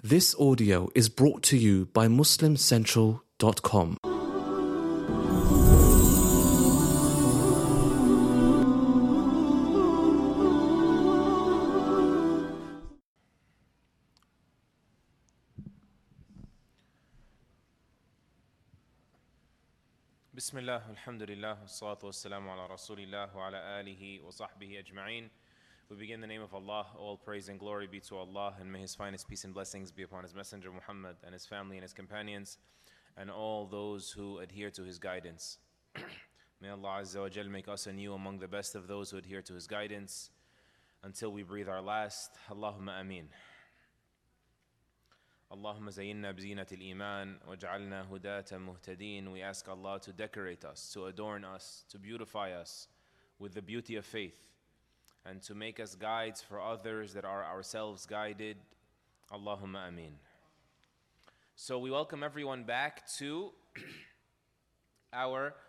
This audio is brought to you by MuslimCentral.com. Bismillah, alhamdulillah, wassalatu wassalamu ala rasulillah wa ala alihi wa sahbihi ajma'in. We begin in the name of Allah. All praise and glory be to Allah, and may His finest peace and blessings be upon His Messenger Muhammad and His family and His companions and all those who adhere to His guidance. May Allah Azza wa Jal make us and you among the best of those who adhere to His guidance until we breathe our last. Allahumma ameen. Allahumma zayyinna bzinat al-iman waj'alna hudatan muhtadin. We ask Allah to decorate us, to adorn us, to beautify us with the beauty of faith, and to make us guides for others that are ourselves guided. Allahumma ameen. So we welcome everyone back to our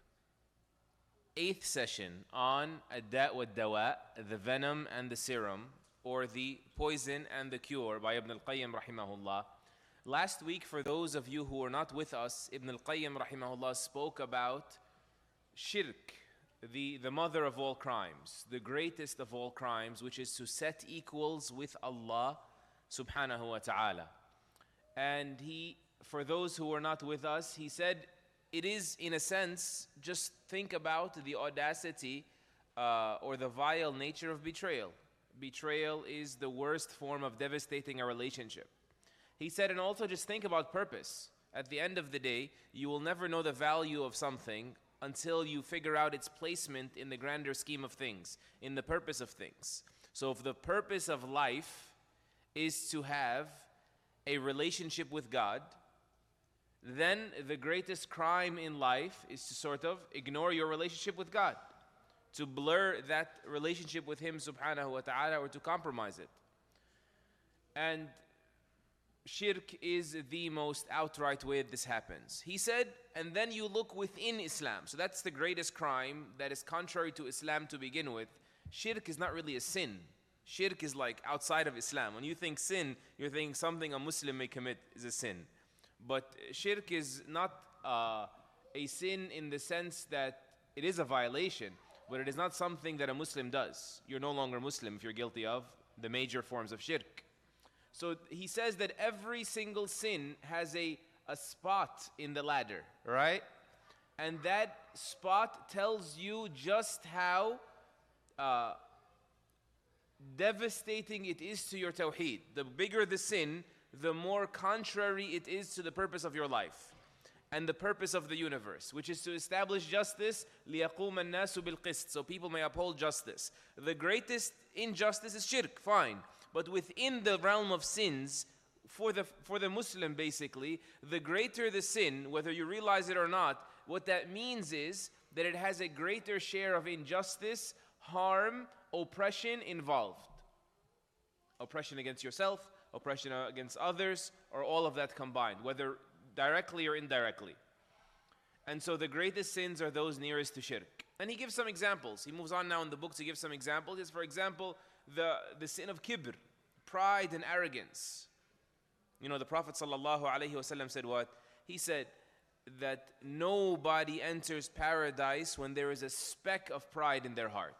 8th session on Ad-Da' wa Dawa, the venom and the serum, or the poison and the cure, by Ibn al-Qayyim rahimahullah. Last week, for those of you who were not with us, Ibn al-Qayyim rahimahullah spoke about shirk, the mother of all crimes, the greatest of all crimes, which is to set equals with Allah subhanahu wa ta'ala. And for those who were not with us, he said, it is, in a sense, just think about the audacity or the vile nature of betrayal. Betrayal is the worst form of devastating a relationship. He said, and also just think about purpose. At the end of the day, you will never know the value of something until you figure out its placement in the grander scheme of things, in the purpose of things. So if the purpose of life is to have a relationship with God, then the greatest crime in life is to sort of ignore your relationship with God, to blur that relationship with Him subhanahu wa ta'ala, or to compromise it. And shirk is the most outright way that this happens. He said, and then you look within Islam. So that's the greatest crime that is contrary to Islam to begin with. Shirk is not really a sin. Shirk is like outside of Islam. When you think sin, you're thinking something a Muslim may commit is a sin. But shirk is not a sin in the sense that it is a violation, but it is not something that a Muslim does. You're no longer Muslim if you're guilty of the major forms of shirk. So he says that every single sin has a spot in the ladder, right? And that spot tells you just how devastating it is to your tawheed. The bigger the sin, the more contrary it is to the purpose of your life and the purpose of the universe, which is to establish justice, لِيَقُومَ النَّاسُ بِالْقِسْطِ, so people may uphold justice. The greatest injustice is shirk, fine. But within the realm of sins, for the Muslim basically, the greater the sin, whether you realize it or not, what that means is that it has a greater share of injustice, harm, oppression involved. Oppression against yourself, oppression against others, or all of that combined, whether directly or indirectly. And so the greatest sins are those nearest to shirk. And he gives some examples. He moves on now in the book to give some examples. Yes, for example, the sin of kibr, pride and arrogance. You know, the Prophet ﷺ said what? He said that nobody enters paradise when there is a speck of pride in their heart.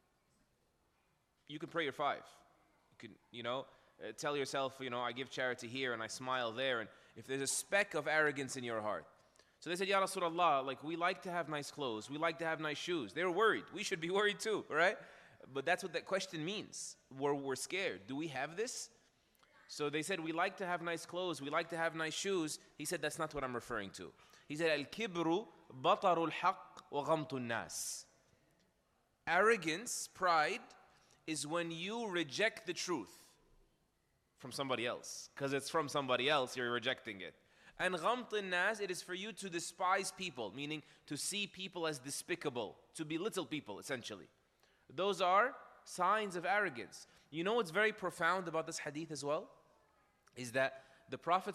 You can pray your 5. You can, tell yourself, I give charity here and I smile there. And if there's a speck of arrogance in your heart. So they said, Ya Rasulullah, we like to have nice clothes. We like to have nice shoes. They were worried. We should be worried too, right? But that's what that question means. We're scared. Do we have this? So they said, we like to have nice clothes. We like to have nice shoes. He said, that's not what I'm referring to. He said, Al-kibru batarul haqq wa ghamtun nas. Arrogance, pride, is when you reject the truth from somebody else. Because it's from somebody else, you're rejecting it. And ghamtun nas, it is for you to despise people, meaning to see people as despicable, to belittle people, essentially. Those are signs of arrogance. You know what's very profound about this hadith as well? Is that the Prophet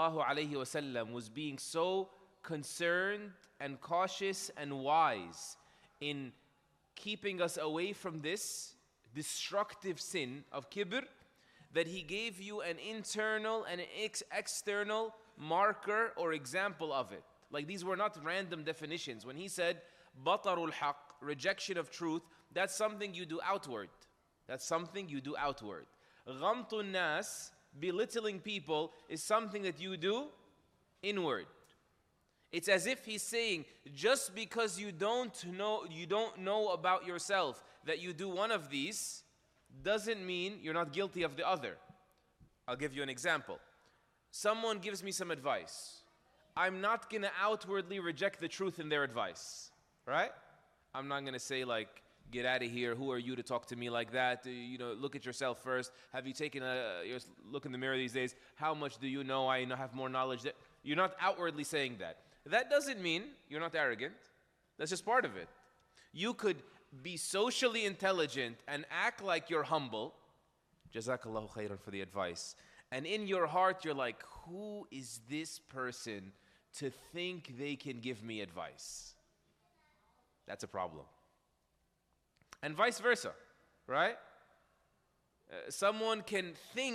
ﷺ was being so concerned and cautious and wise in keeping us away from this destructive sin of kibr, that He gave you an internal and an external marker or example of it. Like these were not random definitions. When He said, batarul haq, rejection of truth, that's something you do outward. That's something you do outward. Ghamtun nas, belittling people, is something that you do inward. It's as if He's saying, just because you don't know about yourself that you do one of these, doesn't mean you're not guilty of the other. I'll give you an example. Someone gives me some advice. I'm not going to outwardly reject the truth in their advice, right? I'm not going to say like, get out of here, who are you to talk to me like that? Look at yourself first. Have you taken a look in the mirror these days? How much do you know? I have more knowledge. You're not outwardly saying that. That doesn't mean you're not arrogant. That's just part of it. You could be socially intelligent and act like you're humble. Jazakallahu khairan for the advice. And in your heart, you're like, who is this person to think they can give me advice? That's a problem. And vice versa, right? Someone can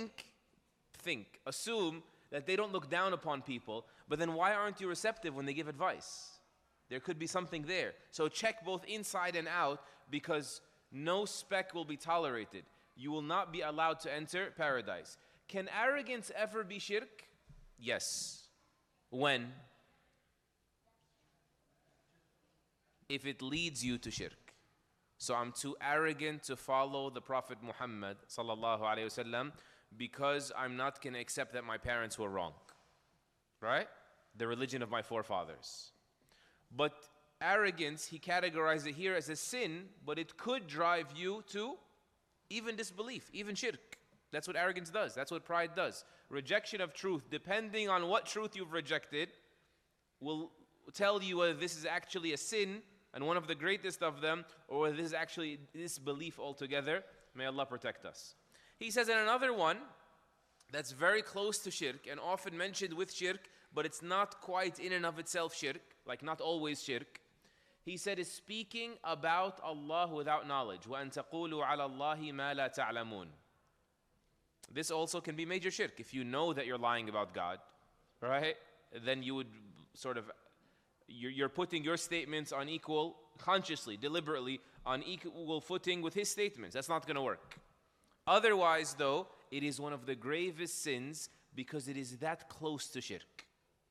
assume that they don't look down upon people, but then why aren't you receptive when they give advice? There could be something there. So check both inside and out, because no speck will be tolerated. You will not be allowed to enter paradise. Can arrogance ever be shirk? Yes. When? If it leads you to shirk. So I'm too arrogant to follow the Prophet Muhammad sallallahu alaihi wasallam because I'm not going to accept that my parents were wrong. Right? The religion of my forefathers. But arrogance, he categorized it here as a sin, but it could drive you to even disbelief, even shirk. That's what arrogance does. That's what pride does. Rejection of truth, depending on what truth you've rejected, will tell you whether this is actually a sin and one of the greatest of them, or whether this is actually disbelief altogether. May Allah protect us. He says in another one that's very close to shirk and often mentioned with shirk, but it's not quite in and of itself shirk, like not always shirk. He said is speaking about Allah without knowledge. وَأَن تَقُولُوا عَلَى اللَّهِ مَا لَا تَعْلَمُونَ. This also can be major shirk. If you know that you're lying about God, right? Then you would sort of, you're putting your statements on equal, consciously, deliberately, on equal footing with His statements. That's not going to work. Otherwise, though, it is one of the gravest sins because it is that close to shirk.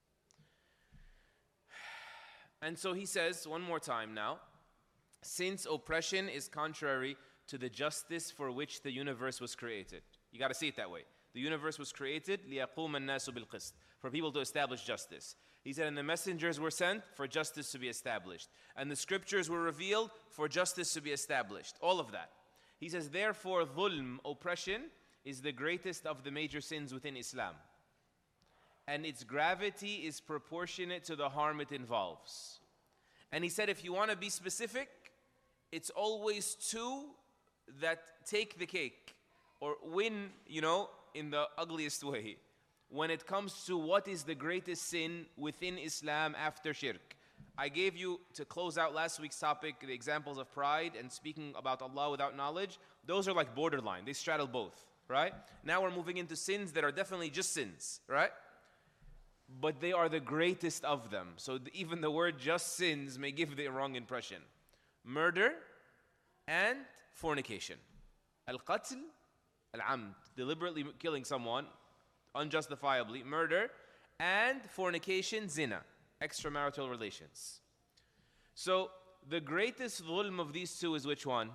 And so he says, one more time now, since oppression is contrary to the justice for which the universe was created. You got to see it that way. The universe was created لِيَقُومَ النَّاسُ بِالْقِسْطِ, for people to establish justice. He said, and the messengers were sent for justice to be established. And the scriptures were revealed for justice to be established. All of that. He says, therefore, dhulm, oppression, is the greatest of the major sins within Islam. And its gravity is proportionate to the harm it involves. And he said, if you want to be specific, it's always two that take the cake or win, in the ugliest way when it comes to what is the greatest sin within Islam after shirk. I gave you, to close out last week's topic, the examples of pride and speaking about Allah without knowledge. Those are like borderline. They straddle both, right? Now we're moving into sins that are definitely just sins, right? But they are the greatest of them. So even the word just sins may give the wrong impression. Murder and fornication. Al-qatl, al-amd, deliberately killing someone unjustifiably. Murder and fornication, zina, extramarital relations. So the greatest dhulm of these two is which one?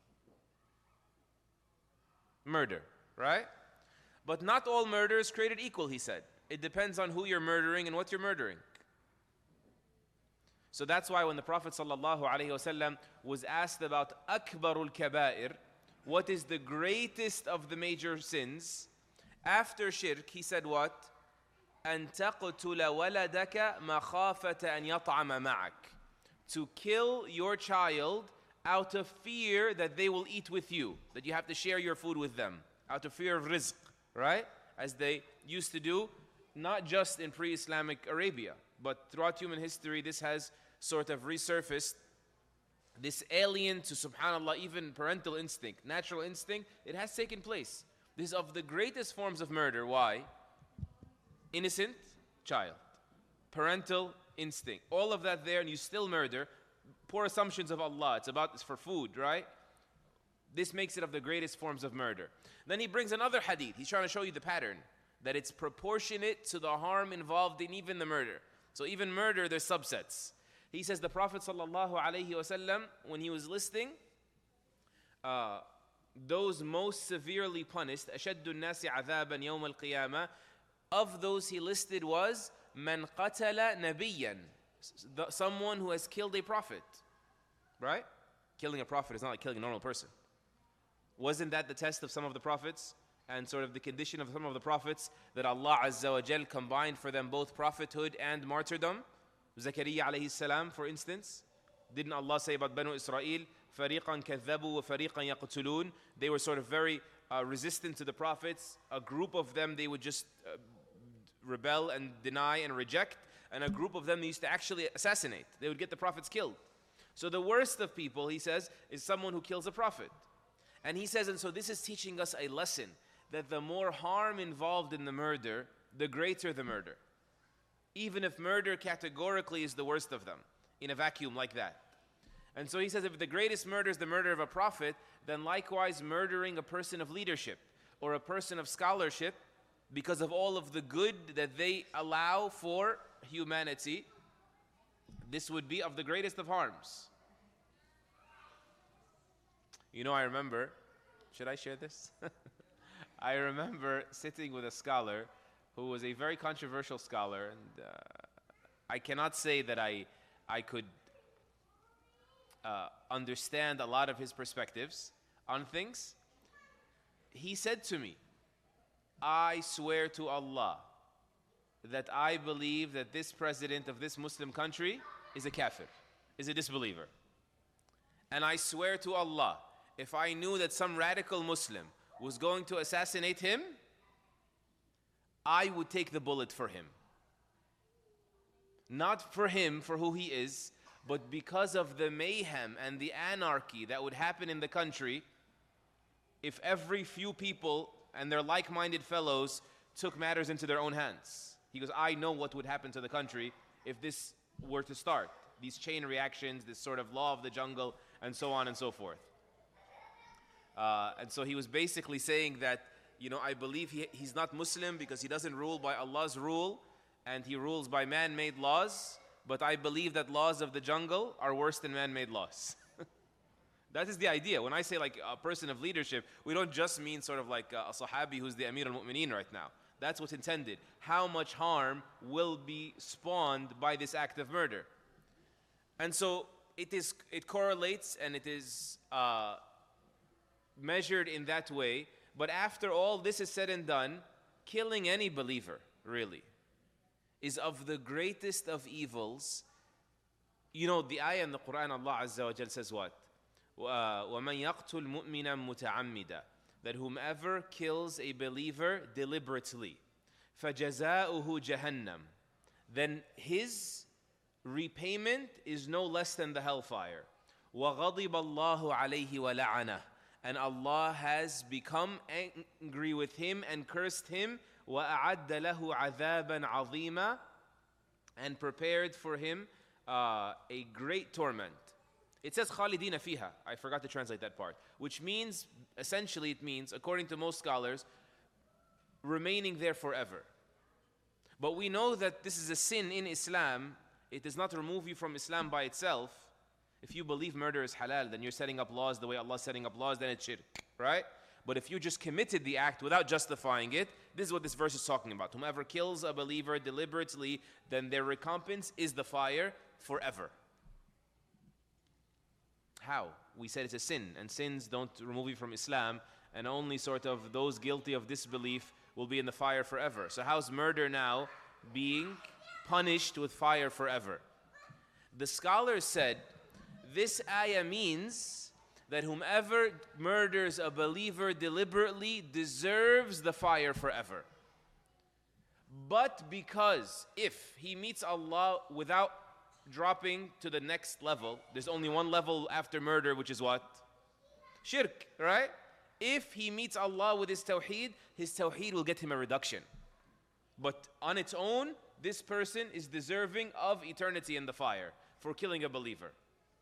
Murder, right? But not all murder is created equal, he said. It depends on who you're murdering and what you're murdering. So that's why when the Prophet ﷺ was asked about akbarul kaba'ir, what is the greatest of the major sins, after shirk, he said what? أَن تَقْتُلَ وَلَدَكَ مَخَافَةَ أَن يَطْعَمَ مَعَكَ. To kill your child out of fear that they will eat with you, that you have to share your food with them, out of fear of rizq, right? As they used to do, not just in pre-Islamic Arabia, but throughout human history, this has sort of resurfaced. This alien to, subhanAllah, even parental instinct, natural instinct, it has taken place. This is of the greatest forms of murder. Why? Innocent child, parental instinct, all of that there, and you still murder. Poor assumptions of Allah. It's for food, right? This makes it of the greatest forms of murder. Then he brings another hadith. He's trying to show you the pattern, that it's proportionate to the harm involved in even the murder. So even murder, there's subsets. He says the Prophet ﷺ, when he was listing those most severely punished, أَشَدُّ النَّاسِ عَذَابًا يَوْمَ الْقِيَامَةِ, of those he listed was مَنْ قَتَلَ نَبِيًّا, someone who has killed a prophet. Right? Killing a prophet is not like killing a normal person. Wasn't that the test of some of the prophets? And sort of the condition of some of the prophets, that Allah Azza wa Jal combined for them both prophethood and martyrdom. Zakaria alayhi salam, for instance. Didn't Allah say about Banu Israel, فَرِيقًا كَذَّبُوا وَفَرِيقًا يَقْتُلُونَ? They were sort of very resistant to the prophets. A group of them, they would just rebel and deny and reject. And a group of them, they used to actually assassinate. They would get the prophets killed. So the worst of people, he says, is someone who kills a prophet. And he says, and so this is teaching us a lesson, that the more harm involved in the murder, the greater the murder. Even if murder categorically is the worst of them, in a vacuum like that. And so he says, if the greatest murder is the murder of a prophet, then likewise murdering a person of leadership or a person of scholarship, because of all of the good that they allow for humanity, this would be of the greatest of harms. You know, I remember, should I share this? I remember sitting with a scholar who was a very controversial scholar, and I cannot say that I could understand a lot of his perspectives on things. He said to me, I swear to Allah that I believe that this president of this Muslim country is a kafir, is a disbeliever. And I swear to Allah, if I knew that some radical Muslim was going to assassinate him, I would take the bullet for him. Not for him, for who he is, but because of the mayhem and the anarchy that would happen in the country if every few people and their like-minded fellows took matters into their own hands. He goes, I know what would happen to the country if this were to start. These chain reactions, this sort of law of the jungle, and so on and so forth. And so he was basically saying that, you know, I believe he's not Muslim because he doesn't rule by Allah's rule, and he rules by man-made laws, but I believe that laws of the jungle are worse than man-made laws. That is the idea. When I say like a person of leadership, we don't just mean sort of like a Sahabi who's the Amir al-Mu'mineen right now. That's what's intended. How much harm will be spawned by this act of murder? And so it correlates and it is measured in that way. But after all this is said and done, killing any believer, really, is of the greatest of evils. You know, the ayah in the Quran, Allah Azza wa Jal says what? وَمَنْ يَقْتُلْ مُؤْمِنًا مُتَعَمِّدًا, that whomever kills a believer deliberately, فَجَزَاؤُهُ جَهَنَّمْ, then his repayment is no less than the hellfire. وَغَضِبَ اللَّهُ عَلَيْهِ وَلَعَنَهُ, and Allah has become angry with him and cursed him. وَأَعَدَّ لَهُ عَذَابًا عَظِيمًا, and prepared for him a great torment. It says خَالِدِينَ فِيهَا. I forgot to translate that part. Which means, essentially it means, according to most scholars, remaining there forever. But we know that this is a sin in Islam. It does not remove you from Islam by itself. If you believe murder is halal, then you're setting up laws the way Allah is setting up laws, then it's shirk, right? But if you just committed the act without justifying it, this is what this verse is talking about. Whomever kills a believer deliberately, then their recompense is the fire forever. How? We said it's a sin, and sins don't remove you from Islam, and only sort of those guilty of disbelief will be in the fire forever. So how's murder now being punished with fire forever? The scholars said this ayah means that whomever murders a believer deliberately deserves the fire forever. But because if he meets Allah without dropping to the next level, there's only one level after murder, which is what? Shirk, right? If he meets Allah with his tawheed will get him a reduction. But on its own, this person is deserving of eternity in the fire for killing a believer.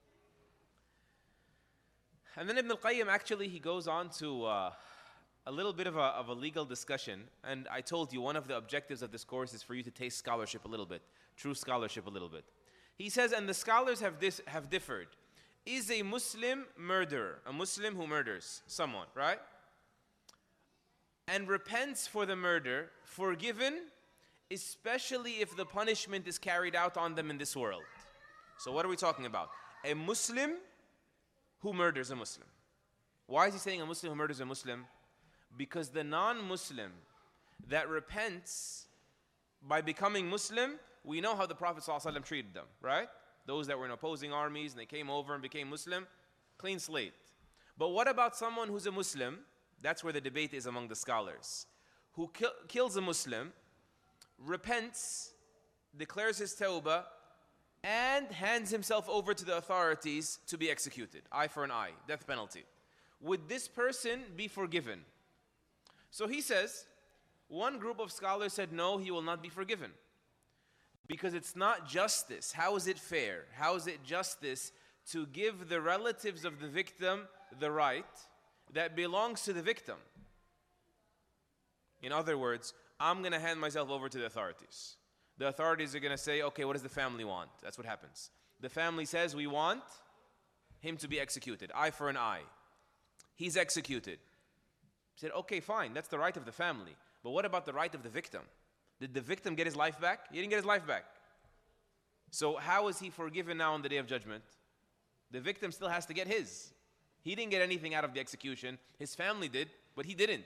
And then Ibn al-Qayyim actually, he goes on to a little bit of a legal discussion. And I told you one of the objectives of this course is for you to taste scholarship a little bit, true scholarship a little bit. He says, and the scholars have differed. Is a Muslim murderer, a Muslim who murders someone, right? And repents for the murder, forgiven, especially if the punishment is carried out on them in this world. So what are we talking about? A Muslim who murders a Muslim. Why is he saying a Muslim who murders a Muslim? Because the non-Muslim that repents by becoming Muslim, we know how the Prophet ﷺ treated them, right? Those that were in opposing armies and they came over and became Muslim, clean slate. But what about someone who's a Muslim? That's where the debate is among the scholars. Who kills a Muslim, repents, declares his tawbah, and hands himself over to the authorities to be executed. Eye for an eye, death penalty. Would this person be forgiven? So he says, one group of scholars said, no, he will not be forgiven. Because it's not justice. How is it fair? How is it justice to give the relatives of the victim the right that belongs to the victim? In other words, I'm going to hand myself over to the authorities. The authorities are going to say, okay, what does the family want? That's what happens. The family says, we want him to be executed. Eye for an eye. He's executed. He said, okay, fine, that's the right of the family. But what about the right of the victim? Did the victim get his life back? He didn't get his life back. So how is he forgiven now on the Day of Judgment? The victim still has to get his. He didn't get anything out of the execution. His family did, but he didn't.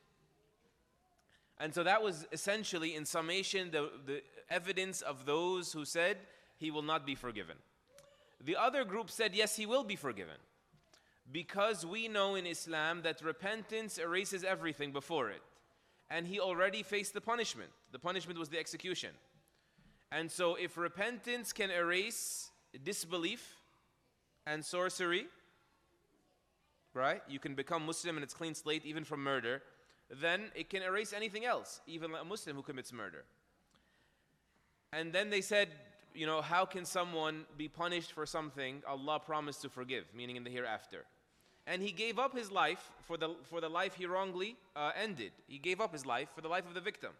And so that was essentially, in summation, the evidence of those who said he will not be forgiven. The other group said, yes, he will be forgiven. Because we know in Islam that repentance erases everything before it. And he already faced the punishment. The punishment was the execution. And so if repentance can erase disbelief and sorcery, right? You can become Muslim and it's clean slate even from murder. Then it can erase anything else, even a Muslim who commits murder. And then they said, you know, how can someone be punished for something Allah promised to forgive, meaning in the hereafter? And he gave up his life for the life he wrongly ended. He gave up his life for the life of the victim.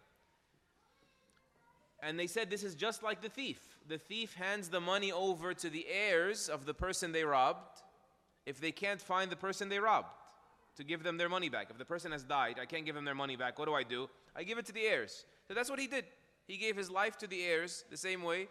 And they said this is just like the thief. The thief hands the money over to the heirs of the person they robbed if they can't find the person they robbed to give them their money back. If the person has died, I can't give them their money back. What do? I give it to the heirs. So that's what he did. He gave his life to the heirs the same way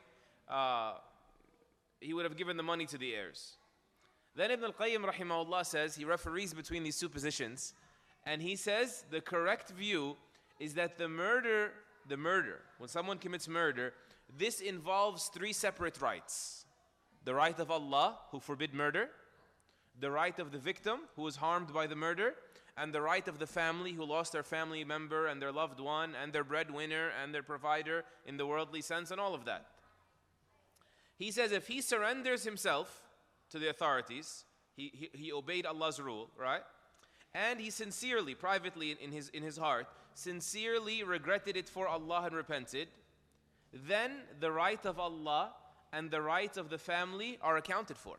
he would have given the money to the heirs. Then Ibn al-Qayyim rahimahullah says, he referees between these two positions, and he says the correct view is that the murder, when someone commits murder, this involves three separate rights. The right of Allah, who forbid murder, the right of the victim, who was harmed by the murder, and the right of the family, who lost their family member and their loved one and their breadwinner and their provider in the worldly sense and all of that. He says if he surrenders himself to the authorities, he obeyed Allah's rule, right? And he sincerely, privately in his heart, sincerely regretted it for Allah and repented, then the right of Allah and the right of the family are accounted for,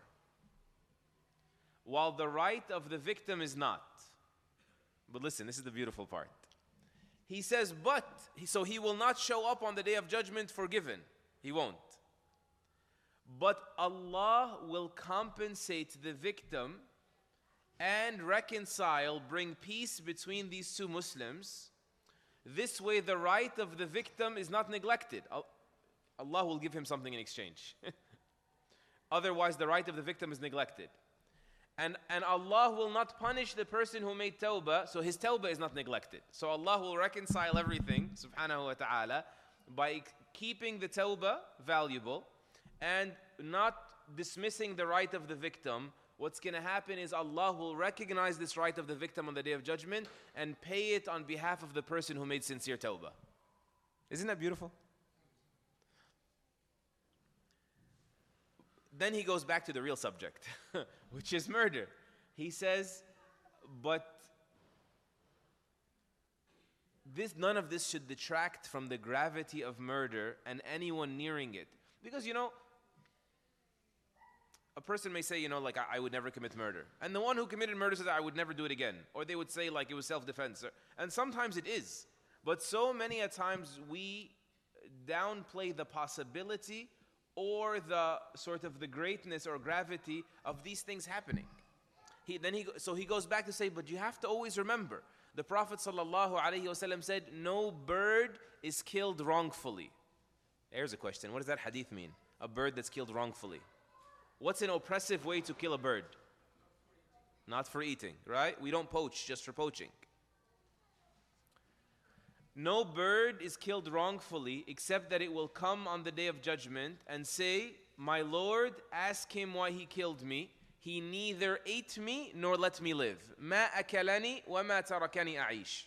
while the right of the victim is not. But listen, this is the beautiful part. He says, so he will not show up on the Day of Judgment forgiven. He won't. But Allah will compensate the victim and reconcile, bring peace between these two Muslims. This way the right of the victim is not neglected. Allah will give him something in exchange. Otherwise the right of the victim is neglected. And Allah will not punish the person who made tawbah, so his tawbah is not neglected. So Allah will reconcile everything, subhanahu wa ta'ala, by keeping the tawbah valuable and not dismissing the right of the victim. What's going to happen is Allah will recognize this right of the victim on the Day of Judgment and pay it on behalf of the person who made sincere tawbah. Isn't that beautiful? Then he goes back to the real subject, which is murder. He says, but none of this should detract from the gravity of murder and anyone nearing it. Because, a person may say, like, I would never commit murder. And the one who committed murder says, I would never do it again. Or they would say, like, it was self-defense. And sometimes it is. But so many a times we downplay the possibility or the sort of the greatness or gravity of these things happening. So he goes back to say, but you have to always remember, the Prophet ﷺ said, no bird is killed wrongfully. Here's a question. What does that hadith mean? A bird that's killed wrongfully. What's an oppressive way to kill a bird? Not for eating, right? We don't poach just for poaching. No bird is killed wrongfully except that it will come on the day of judgment and say, my Lord, ask him why he killed me. He neither ate me nor let me live. ما أكلني وما تركني أعيش.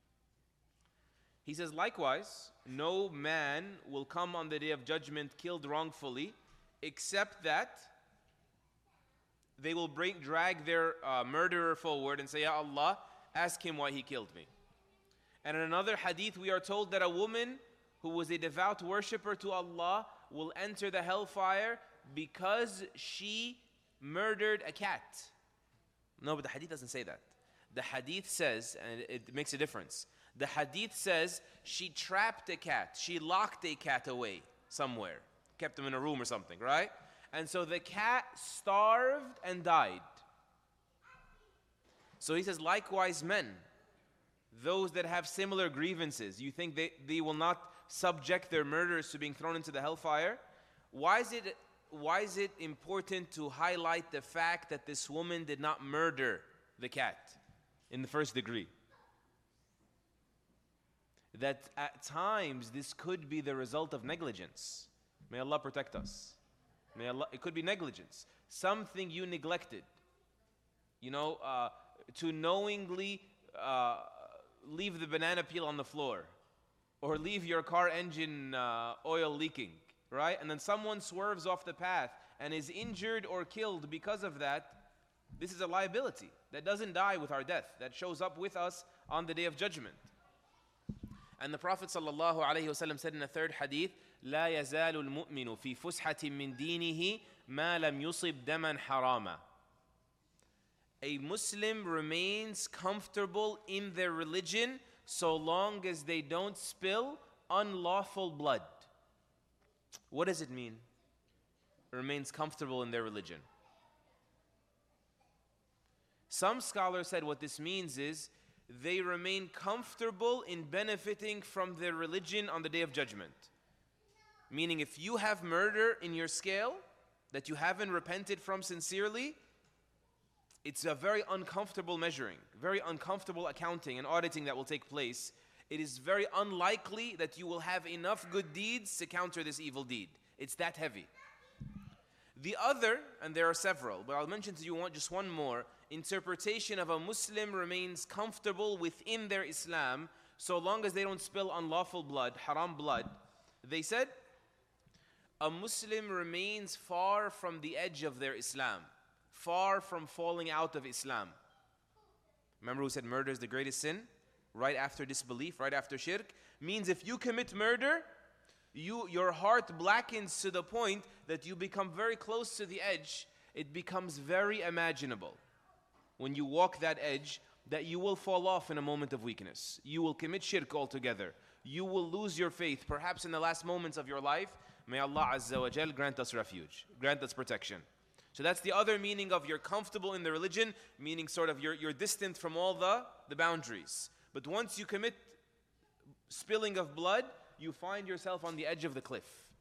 He says, likewise, no man will come on the day of judgment killed wrongfully, except that they will drag their murderer forward and say, Ya Allah, ask him why he killed me. And in another hadith, we are told that a woman who was a devout worshipper to Allah will enter the hellfire because she murdered a cat. No, but the hadith doesn't say that. The hadith says, and it makes a difference. The hadith says she trapped a cat. She locked a cat away somewhere. Kept him in a room or something, right? And so the cat starved and died. So he says, likewise men, those that have similar grievances, you think they will not subject their murderers to being thrown into the hellfire? Why is it important to highlight the fact that this woman did not murder the cat in the first degree? That at times this could be the result of negligence. May Allah protect us. It could be negligence. Something you neglected. To knowingly leave the banana peel on the floor. Or leave your car engine oil leaking. Right? And then someone swerves off the path and is injured or killed because of that. This is a liability that doesn't die with our death. That shows up with us on the day of judgment. And the Prophet ﷺ said in a third hadith, لا يزال المؤمن في فسحة من دينه ما لم يصب دما حراما. A Muslim remains comfortable in their religion so long as they don't spill unlawful blood. What does it mean? Remains comfortable in their religion. Some scholars said what this means is they remain comfortable in benefiting from their religion on the day of judgment. Meaning if you have murder in your scale that you haven't repented from sincerely, it's a very uncomfortable measuring, very uncomfortable accounting and auditing that will take place. It is very unlikely that you will have enough good deeds to counter this evil deed. It's that heavy. The other, and there are several, but I'll mention to you just one more, interpretation of a Muslim remains comfortable within their Islam so long as they don't spill unlawful blood, haram blood. They said, a Muslim remains far from the edge of their Islam, far from falling out of Islam. Remember who said murder is the greatest sin? Right after disbelief, right after shirk. Means if you commit murder, your heart blackens to the point that you become very close to the edge. It becomes very imaginable when you walk that edge that you will fall off in a moment of weakness. You will commit shirk altogether. You will lose your faith, perhaps in the last moments of your life. May Allah Azza wa Jal grant us refuge, grant us protection. So that's the other meaning of you're comfortable in the religion, meaning sort of you're distant from all the boundaries. But once you commit spilling of blood, you find yourself on the edge of the cliff.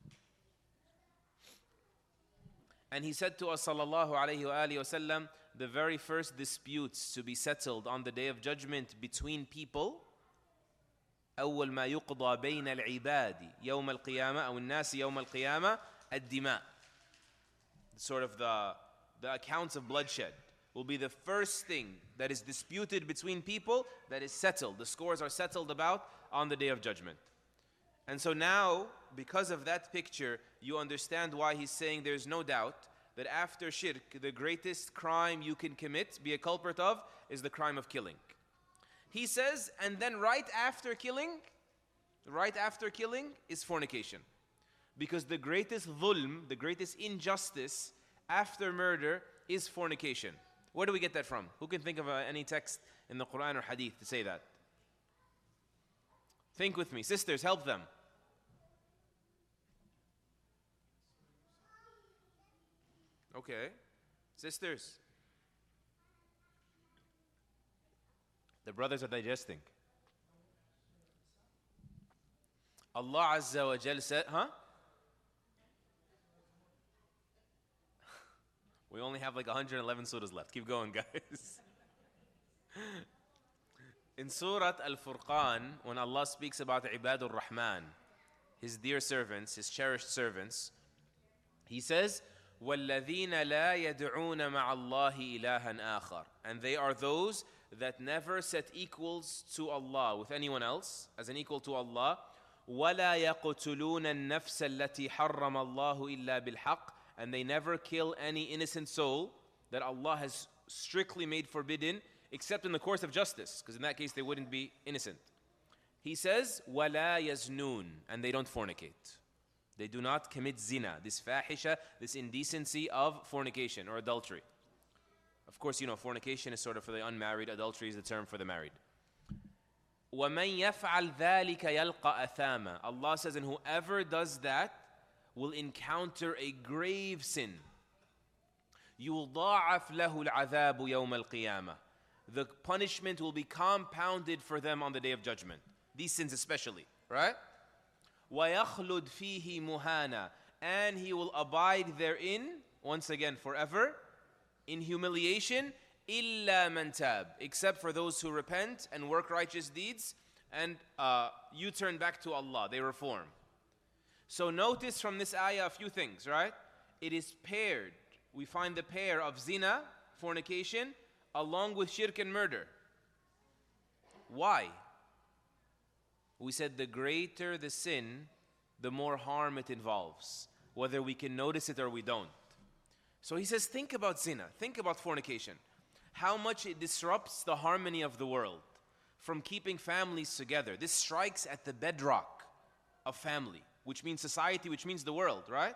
And he said to us, sallallahu alayhi wa sallam, the very first disputes to be settled on the day of judgment between people, أول ما يقضى بين العباد يوم القيامة أو الناس يوم القيامة الدماء. Sort of the accounts of bloodshed will be the first thing that is disputed between people that is settled. The scores are settled about on the day of judgment. And so now, because of that picture, you understand why he's saying there's no doubt that after shirk, the greatest crime you can commit, be a culprit of, is the crime of killing. He says, and then right after killing is fornication. Because the greatest dhulm, the greatest injustice after murder is fornication. Where do we get that from? Who can think of any text in the Quran or Hadith to say that? Think with me. Sisters, help them. Okay. Sisters. The brothers are digesting. Allah Azza wa Jal said, We only have like 111 surahs left. Keep going, guys. In Surah Al-Furqan, when Allah speaks about Ibadur Rahman, His dear servants, His cherished servants, He says, وَالَّذِينَ لَا يَدْعُونَ مَعَ اللَّهِ إِلَهًا آخَرَ. And they are those that never set equals to Allah with anyone else, as an equal to Allah. وَلَا يَقْتُلُونَ النَّفْسَ الَّتِي حَرَّمَ اللَّهُ إِلَّا بِالْحَقِّ. And they never kill any innocent soul that Allah has strictly made forbidden, except in the course of justice, because in that case they wouldn't be innocent. He says, وَلَا يَزْنُونَ. And they don't fornicate. They do not commit zina, this fahisha, this indecency of fornication or adultery. Of course, you know, fornication is sort of for the unmarried, adultery is the term for the married. وَمَنْ يَفْعَلْ ذَلِكَ يَلْقَ أَثَامًا. Allah says, and whoever does that will encounter a grave sin. يُضَاعَفْ لَهُ الْعَذَابُ يَوْمَ الْقِيَامَةِ. The punishment will be compounded for them on the Day of Judgment. These sins especially, right? وَيَخْلُدْ فِيهِ مُهَانًا. And he will abide therein, once again forever, in humiliation, إِلَّا مَنْ تَابَ. Except for those who repent and work righteous deeds, and you turn back to Allah, they reform. So notice from this ayah a few things, right? It is paired. We find the pair of zina, fornication, along with shirk and murder. Why? We said the greater the sin, the more harm it involves, whether we can notice it or we don't. So he says, think about zina, think about fornication, how much it disrupts the harmony of the world from keeping families together. This strikes at the bedrock of family, which means society, which means the world, right?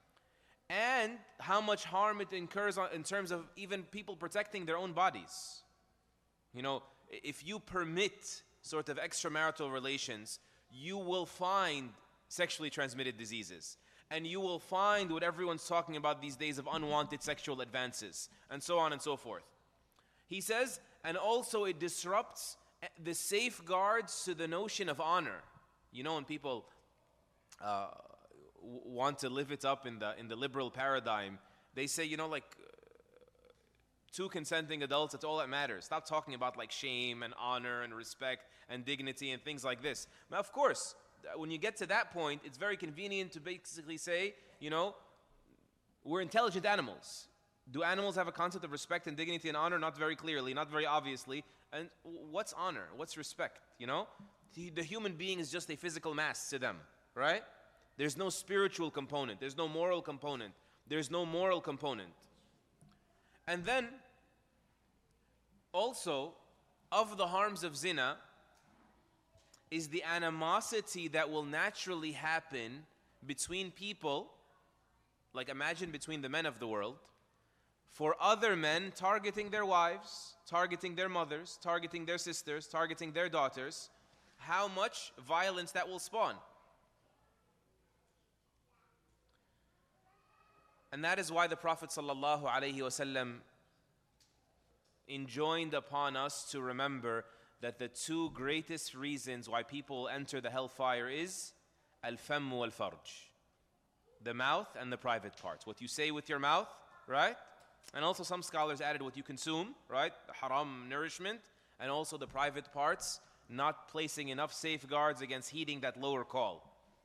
And how much harm it incurs in terms of even people protecting their own bodies. You know, if you permit sort of extramarital relations, you will find sexually transmitted diseases. And you will find what everyone's talking about these days of unwanted sexual advances, and so on and so forth. He says, and also it disrupts the safeguards to the notion of honor. You know, when people want to live it up in the liberal paradigm, they say, you know, like two consenting adults, that's all that matters. Stop talking about like shame and honor and respect and dignity and things like this. Now, of course, when you get to that point, it's very convenient to basically say, you know, we're intelligent animals. Do animals have a concept of respect and dignity and honor? Not very clearly, not very obviously. And what's honor? What's respect? You know, the human being is just a physical mass to them, right? There's no spiritual component. There's no moral component. There's no moral component. And then, also, of the harms of zina is the animosity that will naturally happen between people, like imagine between the men of the world, for other men targeting their wives, targeting their mothers, targeting their sisters, targeting their daughters, how much violence that will spawn. And that is why the Prophet ﷺ enjoined upon us to remember that the two greatest reasons why people enter the hellfire is al-famm wal-farj, the mouth and the private parts. What you say with your mouth, right? And also some scholars added what you consume, right? The haram nourishment, and also the private parts, not placing enough safeguards against heeding that lower call.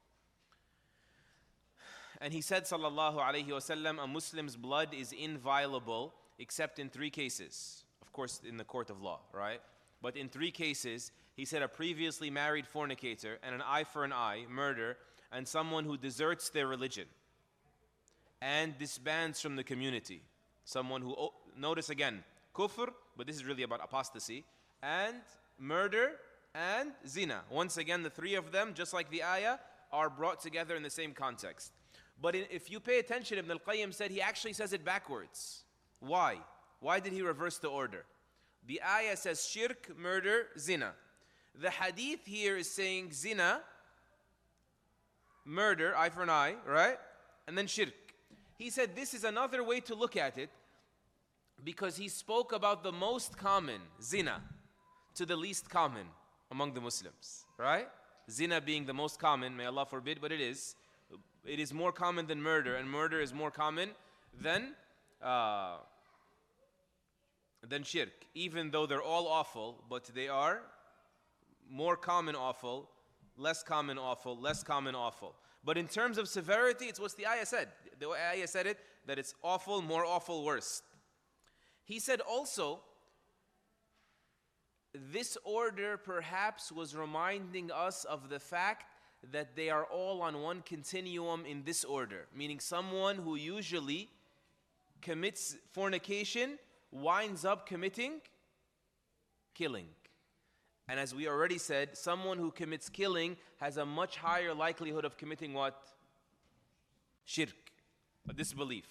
And he said, sallallahu alayhi wasallam, a Muslim's blood is inviolable except in three cases. Of course, in the court of law, right? But in three cases, he said a previously married fornicator and an eye for an eye, murder, and someone who deserts their religion and disbands from the community. Someone who, notice again, kufr, but this is really about apostasy, and murder, and zina. Once again, the three of them, just like the ayah, are brought together in the same context. But if you pay attention, Ibn al-Qayyim said he actually says it backwards. Why? Why did he reverse the order? The ayah says shirk, murder, zina. The hadith here is saying zina, murder, eye for an eye, right? And then shirk. He said this is another way to look at it because he spoke about the most common, zina, to the least common among the Muslims, right? Zina being the most common, may Allah forbid, but it is. It is more common than murder, and murder is more common than shirk. Even though they're all awful, but they are more common awful, less common awful, less common awful. But in terms of severity, it's what the ayah said. The ayah said it, that it's awful, more awful, worse. He said also, this order perhaps was reminding us of the fact that they are all on one continuum in this order. Meaning someone who usually commits fornication winds up committing killing. And as we already said, someone who commits killing has a much higher likelihood of committing what? Shirk, a disbelief.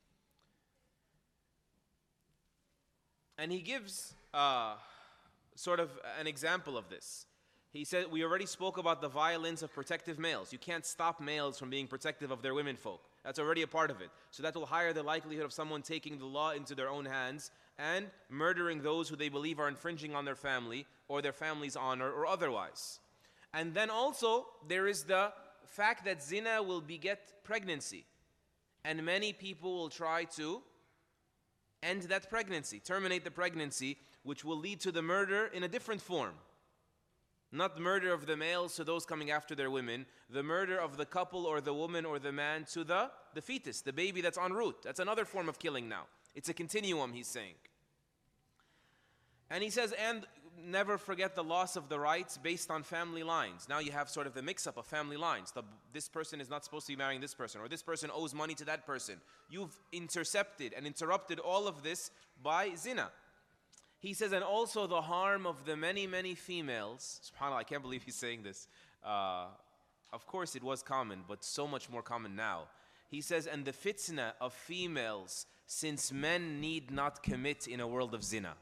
And he gives sort of an example of this. He said, we already spoke about the violence of protective males. You can't stop males from being protective of their women folk. That's already a part of it. So that will higher the likelihood of someone taking the law into their own hands and murdering those who they believe are infringing on their family or their family's honor or otherwise. And then also, there is the fact that zina will beget pregnancy. And many people will try to end that pregnancy, terminate the pregnancy, which will lead to the murder in a different form. Not the murder of the males to those coming after their women, the murder of the couple or the woman or the man to the fetus, the baby that's en route. That's another form of killing now. It's a continuum, he's saying. And he says, and never forget the loss of the rights based on family lines. Now you have sort of the mix-up of family lines. This person is not supposed to be marrying this person, or this person owes money to that person. You've intercepted and interrupted all of this by zina. He says, and also the harm of the many, many females. SubhanAllah, I can't believe he's saying this. Of course it was common, but so much more common now. He says, and the fitna of females, since men need not commit in a world of zina.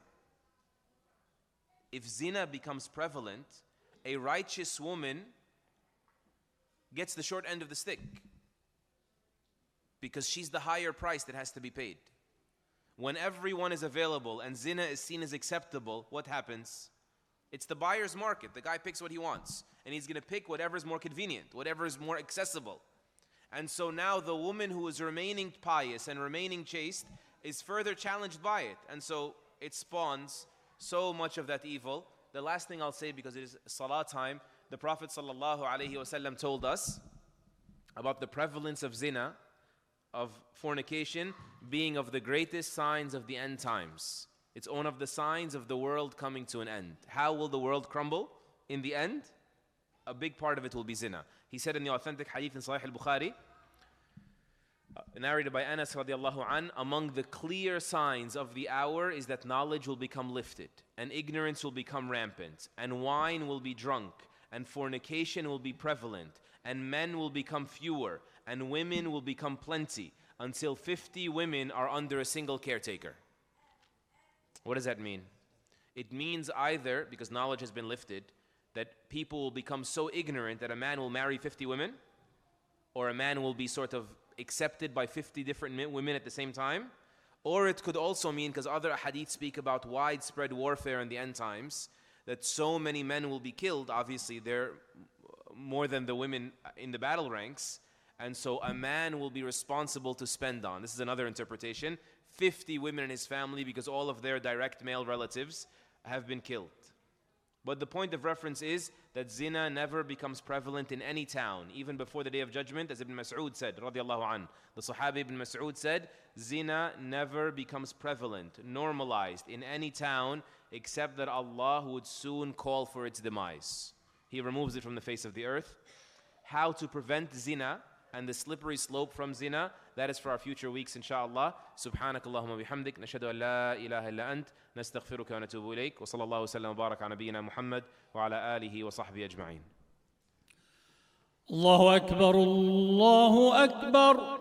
If zina becomes prevalent, a righteous woman gets the short end of the stick because she's the higher price that has to be paid. When everyone is available and zina is seen as acceptable, what happens? It's the buyer's market. The guy picks what he wants. And he's going to pick whatever is more convenient, whatever is more accessible. And so now the woman who is remaining pious and remaining chaste is further challenged by it. And so it spawns so much of that evil. The last thing I'll say, because it is salah time, the Prophet ﷺ told us about the prevalence of zina, of fornication, being of the greatest signs of the end times. It's one of the signs of the world coming to an end. How will the world crumble? In the end, a big part of it will be zina. He said in the authentic hadith in Sahih al-Bukhari, narrated by Anas radiallahu an, among the clear signs of the hour is that knowledge will become lifted, and ignorance will become rampant, and wine will be drunk, and fornication will be prevalent, and men will become fewer, and women will become plenty, until 50 women are under a single caretaker. What does that mean? It means either, because knowledge has been lifted, that people will become so ignorant that a man will marry 50 women, or a man will be sort of accepted by 50 different women at the same time. Or it could also mean, because other hadith speak about widespread warfare in the end times, that so many men will be killed. Obviously, they're more than the women in the battle ranks. And so a man will be responsible to spend on. This is another interpretation. 50 women in his family because all of their direct male relatives have been killed. But the point of reference is that zina never becomes prevalent in any town, even before the Day of Judgment, as Ibn Mas'ud said, radiallahu an. The Sahabi Ibn Mas'ud said, zina never becomes prevalent, normalized in any town, except that Allah would soon call for its demise. He removes it from the face of the earth. How to prevent zina? and the slippery slope from zina, that is for our future weeks, inshallah. سبحانك اللهم وبحمدك نشهد أن لا إله إلا أنت نستغفرك ونتوب إليك وصلى الله وسلم وبارك على نبينا محمد وعلى آله وصحبه أجمعين. الله أكبر الله أكبر